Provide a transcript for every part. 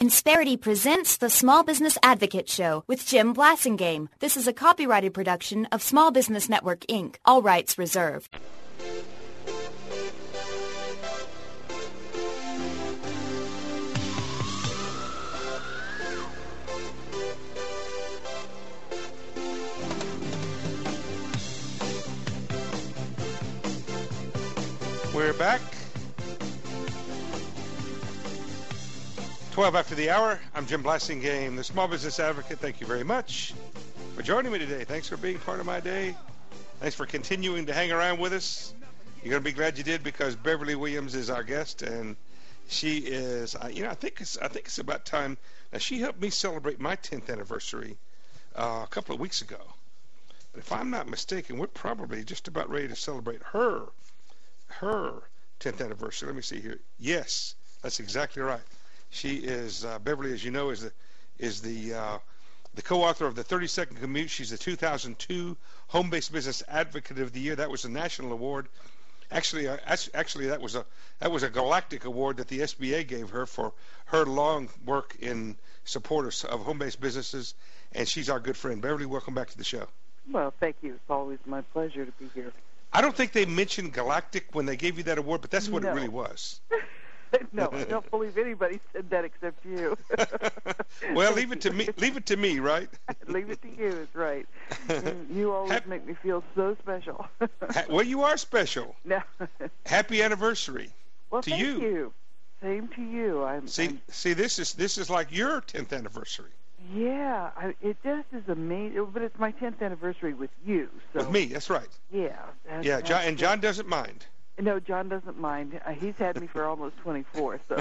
Insperity presents the Small Business Advocate Show with Jim Blasingame. This is a copyrighted production of Small Business Network, Inc. All rights reserved. We're back. 12 after the hour. I'm Jim Blasingame, the Small Business Advocate. Thank you very much for joining me today. Thanks for being part of my day. Thanks for continuing to hang around with us. You're going to be glad you did, because Beverly Williams is our guest, and she is, I think it's about time. Now, she helped me celebrate my 10th anniversary a couple of weeks ago. But if I'm not mistaken, we're probably just about ready to celebrate her 10th anniversary. Let me see here. Yes, that's exactly right. She is Beverly, as you know, is the co-author of the 30-Second Commute. She's the 2002 Home-Based Business Advocate of the Year. That was a national award. Actually, that was a galactic award that the SBA gave her for her long work in support of home-based businesses. And she's our good friend. Beverly, welcome back to the show. Well, thank you. It's always my pleasure to be here. I don't think they mentioned galactic when they gave you that award, but that's what it really was. No, I don't believe anybody said that except you. Well, leave it to me. Leave it to me, right? Leave it to you is right. You always make me feel so special. Well, you are special. No. Happy anniversary. Well, to thank you. you. Same to you. See, this is like your 10th anniversary. Yeah, it just is amazing. But it's my 10th anniversary with you. So. With me, that's right. Yeah. John doesn't mind. No, John doesn't mind. He's had me for almost 24, so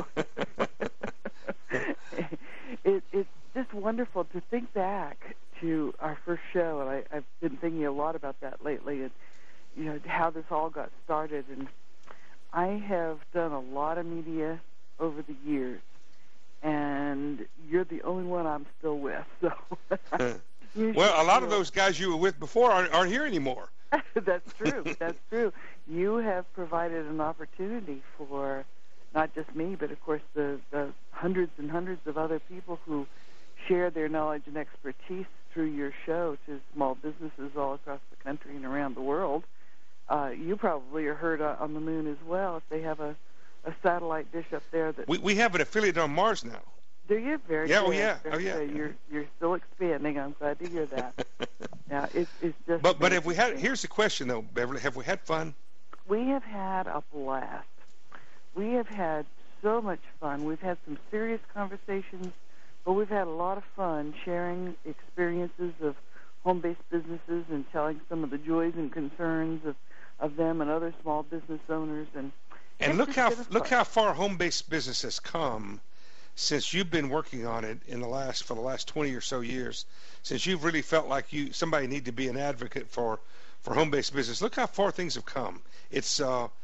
it's just wonderful to think back to our first show, and I've been thinking a lot about that lately, and how this all got started. And I have done a lot of media over the years, and you're the only one I'm still with. So, well, a lot of those guys you were with before aren't here anymore. That's true. That's true. You have provided an opportunity for not just me, but of course the hundreds and hundreds of other people who share their knowledge and expertise through your show to small businesses all across the country and around the world. You probably are heard on the moon as well if they have a satellite dish up there. That we have an affiliate on Mars now. Do you? Very yeah, good. Oh, yeah. Very oh, yeah. Good. You're still expanding. I'm glad to hear that. Yeah, it's just. But have we had? Here's the question though, Beverly. Have we had fun? We have had a blast. We have had so much fun. We've had some serious conversations, but we've had a lot of fun sharing experiences of home-based businesses and telling some of the joys and concerns of them and other small business owners. And look how far home-based business has come since you've been working on it for the last 20 or so years, since you've really felt like somebody need to be an advocate for home-based business. Look how far things have come. It's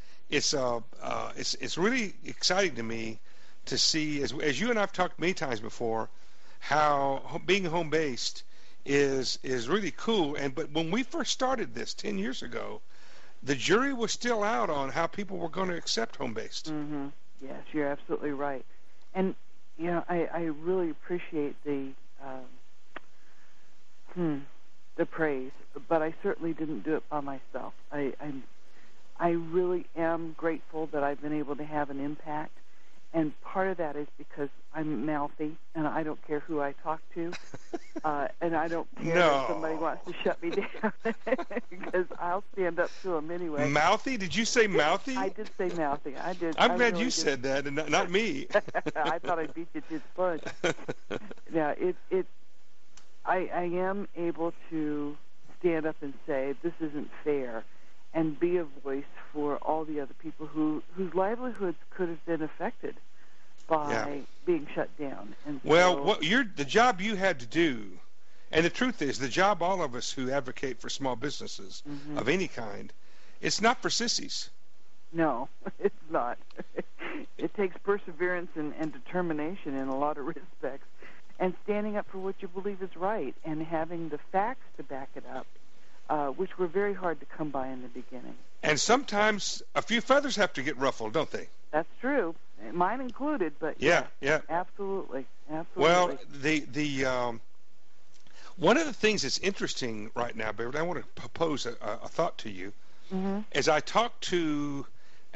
really exciting to me to see, as you and I've talked many times before, how being home-based is really cool. But when we first started this 10 years ago, the jury was still out on how people were going to accept home-based. Mm-hmm. Yes, you're absolutely right. And I really appreciate the praise, but I certainly didn't do it by myself. I really am grateful that I've been able to have an impact, and part of that is because I'm mouthy, and I don't care who I talk to, and I don't care if somebody wants to shut me down, because I'll stand up to them anyway. Mouthy? Did you say mouthy? I did say mouthy. I did. I'm glad you said that, and not me. I thought I beat you to the punch. Yeah, I am able to stand up and say this isn't fair, and be a voice for all the other people whose livelihoods could have been affected by being shut down. And well, the job you had to do, and the truth is, the job all of us who advocate for small businesses of any kind, it's not for sissies. No, it's not. It takes perseverance and determination in a lot of respects, and standing up for what you believe is right, and having the facts to back it up, which were very hard to come by in the beginning. And sometimes a few feathers have to get ruffled, don't they? That's true. Mine included, but yeah. Absolutely. one of the things that's interesting right now, Beverly, I want to propose a thought to you. Mm-hmm. As I talk to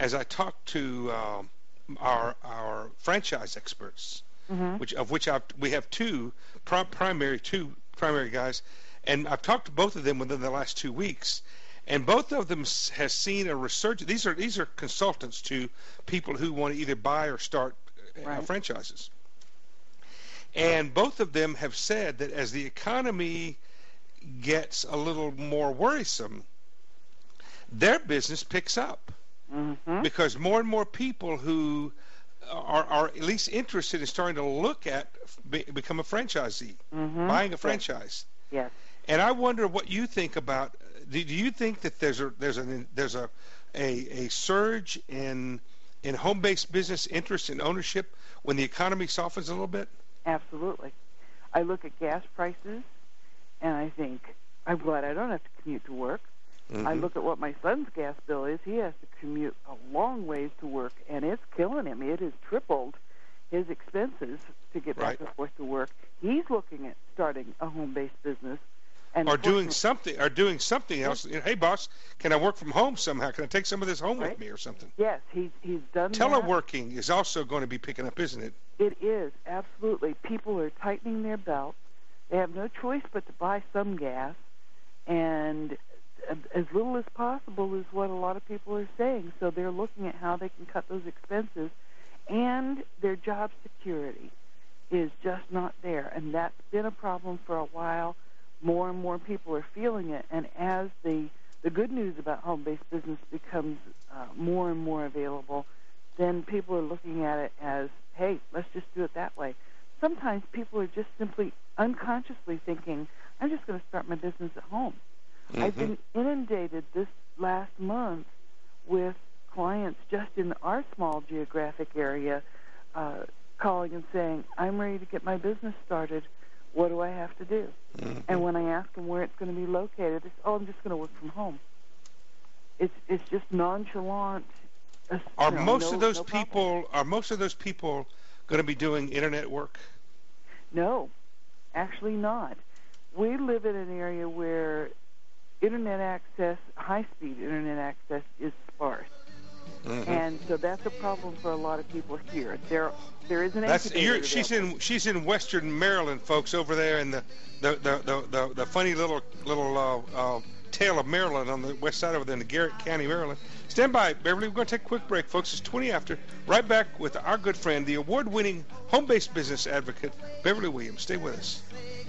our franchise experts, Mm-hmm. we have two primary guys, and I've talked to both of them within the last 2 weeks, and both of them has seen a resurgence. These are consultants to people who want to either buy or start Right. franchises. And both of them have said that as the economy gets a little more worrisome, their business picks up Mm-hmm. because more and more people who are at least interested in starting to look at become a franchisee, Mm-hmm. buying a franchise. Yes. And I wonder what you think about. Do you think that there's a surge in home-based business interest in ownership when the economy softens a little bit? Absolutely. I look at gas prices, and I think, I'm glad I don't have to commute to work. I look at what my son's gas bill is. He has to commute a long ways to work, and it's killing him. It has tripled his expenses to get back and forth to work. He's looking at starting a home-based business. And Or doing something else. Hey, boss, can I work from home somehow? Can I take some of this home with Right. me or something? Yes, he's done that. Teleworking is also going to be picking up, isn't it? It is, absolutely. People are tightening their belts. They have no choice but to buy some gas, and as little as possible is what a lot of people are saying. So they're looking at how they can cut those expenses, and their job security is just not there, and that's been a problem for a while. More and more people are feeling it, and as the good news about home-based business becomes more and more available, then people are looking at it as, hey, let's just do it that way. Sometimes people are just simply unconsciously thinking, I'm just going to start my business at home. I've been inundated this last month with clients just in our small geographic area calling and saying, I'm ready to get my business started. What do I have to do? And when I ask them where it's going to be located, they say, oh, I'm just going to work from home. It's just nonchalant. Are most of those problem. people going to be doing internet work? No, actually not. We live in an area where internet access, high-speed internet access, is sparse. And so that's a problem for a lot of people here. There is an incubator. She's in Western Maryland, folks, over there in the funny little tail of Maryland on the west side over there in the Garrett County, Maryland. Stand by, Beverly. We're going to take a quick break, folks. It's 20 after. Right back with our good friend, the award-winning home-based business advocate, Beverly Williams. Stay with us.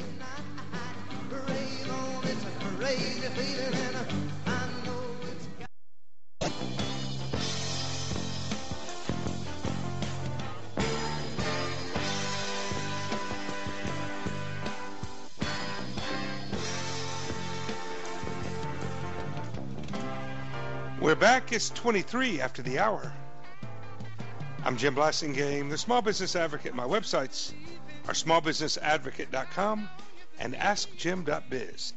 We're back. It's 23 after the hour. I'm Jim Blasingame, the Small Business Advocate. My websites are smallbusinessadvocate.com and askjim.biz.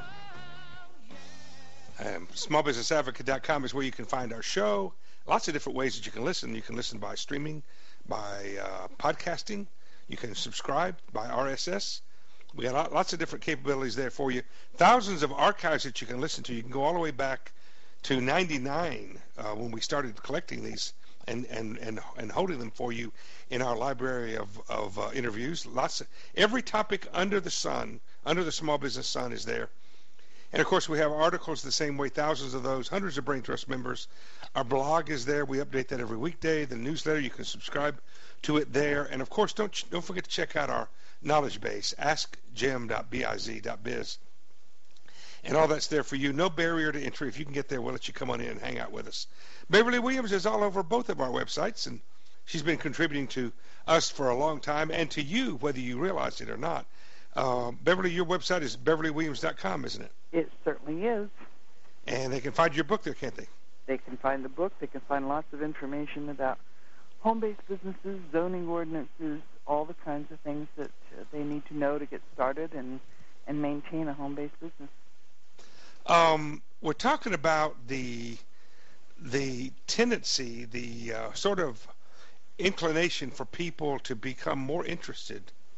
Smallbusinessadvocate.com is where you can find our show. Lots of different ways that you can listen. You can listen by streaming, by podcasting. You can subscribe by RSS. We got lots of different capabilities there for you. Thousands of archives that you can listen to. You can go all the way back to 99 when we started collecting these and holding them for you in our library of interviews. Every topic under the sun, under the small business sun, is there. And of course we have articles the same way, thousands of those, hundreds of Brain Trust members. Our blog is there. We update that every weekday. The newsletter, you can subscribe to it there. And of course don't forget to check out our knowledge base, askjim.biz. And all that's there for you. No barrier to entry. If you can get there, we'll let you come on in and hang out with us. Beverly Williams is all over both of our websites, and she's been contributing to us for a long time, and to you, whether you realize it or not. Beverly, your website is beverlywilliams.com, isn't it? It certainly is. And they can find your book there, can't they? They can find the book. They can find lots of information about home-based businesses, zoning ordinances, all the kinds of things that they need to know to get started and maintain a home-based business. We're talking about the tendency, the sort of inclination for people to become more interested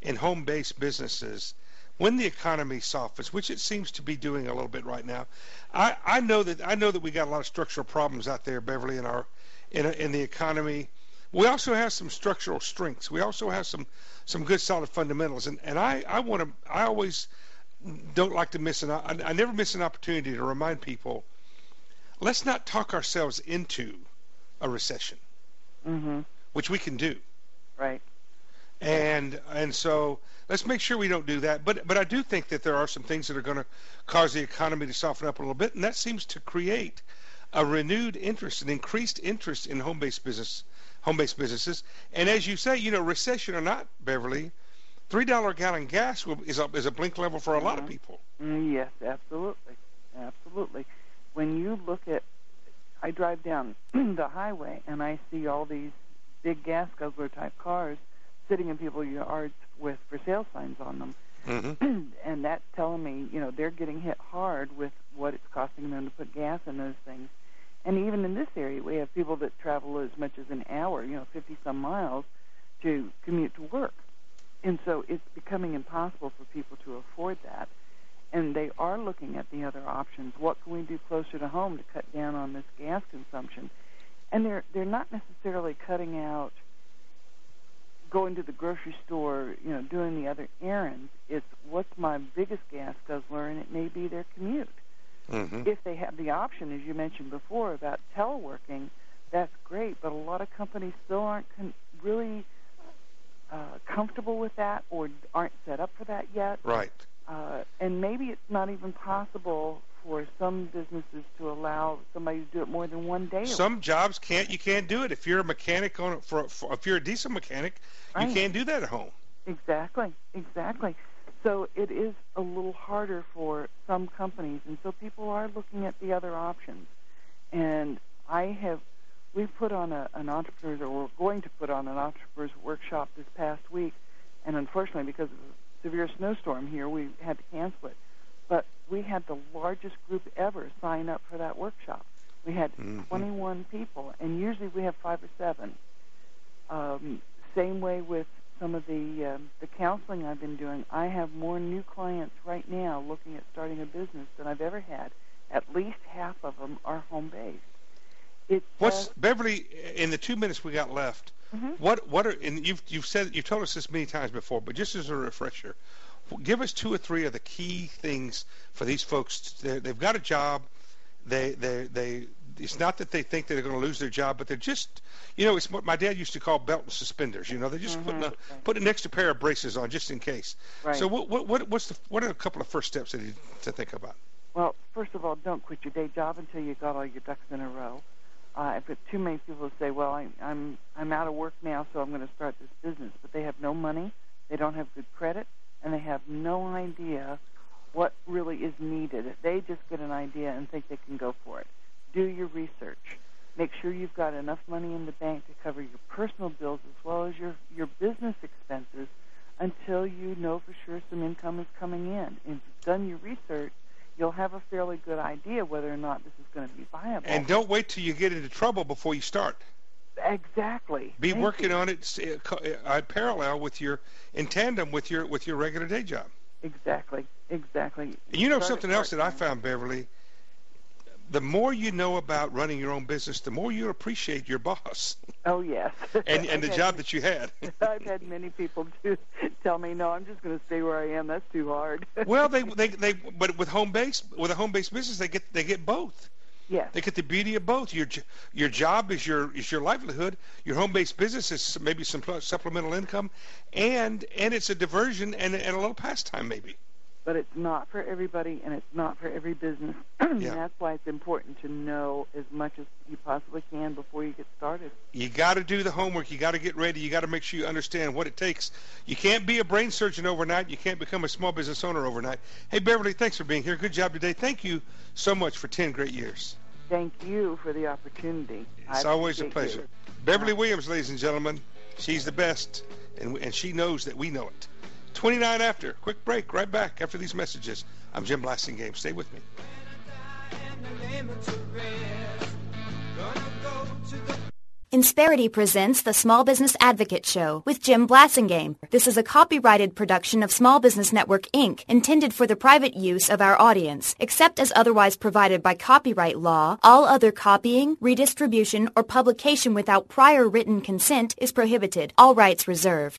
in home-based businesses when the economy softens, which it seems to be doing a little bit right now. I know that we got a lot of structural problems out there, Beverly, in the economy. We also have some structural strengths. We also have some good solid fundamentals, and I always don't like to I never miss an opportunity to remind people, let's not talk ourselves into a recession, which we can do. Right. And so let's make sure we don't do that. But I do think that there are some things that are going to cause the economy to soften up a little bit, and that seems to create a renewed interest, an increased interest in home-based businesses. And as you say, recession or not, Beverly, $3 gallon gas is a blink level for a lot of people. Yes, absolutely. When you look at, I drive down the highway and I see all these big gas guzzler type cars sitting in people's yards with for sale signs on them. And that's telling me, they're getting hit hard with what it's costing them to put gas in those things. And even in this area, we have people that travel as much as an hour, 50-some miles, to commute to work. And so it's becoming impossible for people to afford that. And they are looking at the other options. What can we do closer to home to cut down on this gas consumption? And they're not necessarily cutting out going to the grocery store, doing the other errands. It's what's my biggest gas guzzler, and it may be their commute. If they have the option, as you mentioned before, about teleworking, that's great, but a lot of companies still aren't really comfortable with that or aren't set up for that yet. Right. And maybe it's not even possible for some businesses to allow somebody to do it more than one day. Some jobs you can't do it. If you're a mechanic if you're a diesel mechanic, right, you can't do that at home. Exactly. So it is a little harder for some companies, and so people are looking at the other options. And we put on an entrepreneurs, or we're going to put on an entrepreneurs workshop this past week, and unfortunately, because of a severe snowstorm here, we had to cancel it. But we had the largest group ever sign up for that workshop. We had 21 people, and usually we have 5 or 7. Same way with some of the counseling I've been doing. I have more new clients right now looking at starting a business than I've ever had. At least half of them are home-based. Beverly, in the 2 minutes we got left, what are, and you've told us this many times before, but just as a refresher, give us 2 or 3 of the key things for these folks. They've got a job. It's not that they think they're going to lose their job, but they're just, it's what my dad used to call belt and suspenders. They're just putting an extra pair of braces on just in case. Right. So what are a couple of first steps to think about? Well, first of all, don't quit your day job until you got all your ducks in a row. I've got too many people who say, well, I'm out of work now, so I'm going to start this business, but they have no money, they don't have good credit, and they have no idea what really is needed. They just get an idea and think they can go for it. Do your research. Make sure you've got enough money in the bank to cover your personal bills as well as your business expenses until you know for sure some income is coming in. If you've done your research, you'll have a fairly good idea whether or not this is going to be viable. And don't wait till you get into trouble before you start. Exactly. Be working on it in tandem with your regular day job. Exactly. And something else that I found, Beverly, the more you know about running your own business, the more you appreciate your boss. Oh, yes. and the job that you had. I've had many people tell me, no, I'm just going to stay where I am. That's too hard. Well, but with a home-based business, they get both. Yes. They get the beauty of both. Your job is your livelihood. Your home-based business is maybe some supplemental income, and it's a diversion and a little pastime maybe. But it's not for everybody, and it's not for every business. Yeah. That's why it's important to know as much as you possibly can before you get started. You got to do the homework. You got to get ready. You got to make sure you understand what it takes. You can't be a brain surgeon overnight. You can't become a small business owner overnight. Hey, Beverly, thanks for being here. Good job today. Thank you so much for 10 great years. Thank you for the opportunity. It's always a pleasure. Beverly Williams, ladies and gentlemen. She's the best, and she knows that we know it. 29 after. Quick break. Right back after these messages. I'm Jim Blasingame. Stay with me. Insperity presents the Small Business Advocate Show with Jim Blasingame. This is a copyrighted production of Small Business Network, Inc., intended for the private use of our audience. Except as otherwise provided by copyright law, all other copying, redistribution, or publication without prior written consent is prohibited. All rights reserved.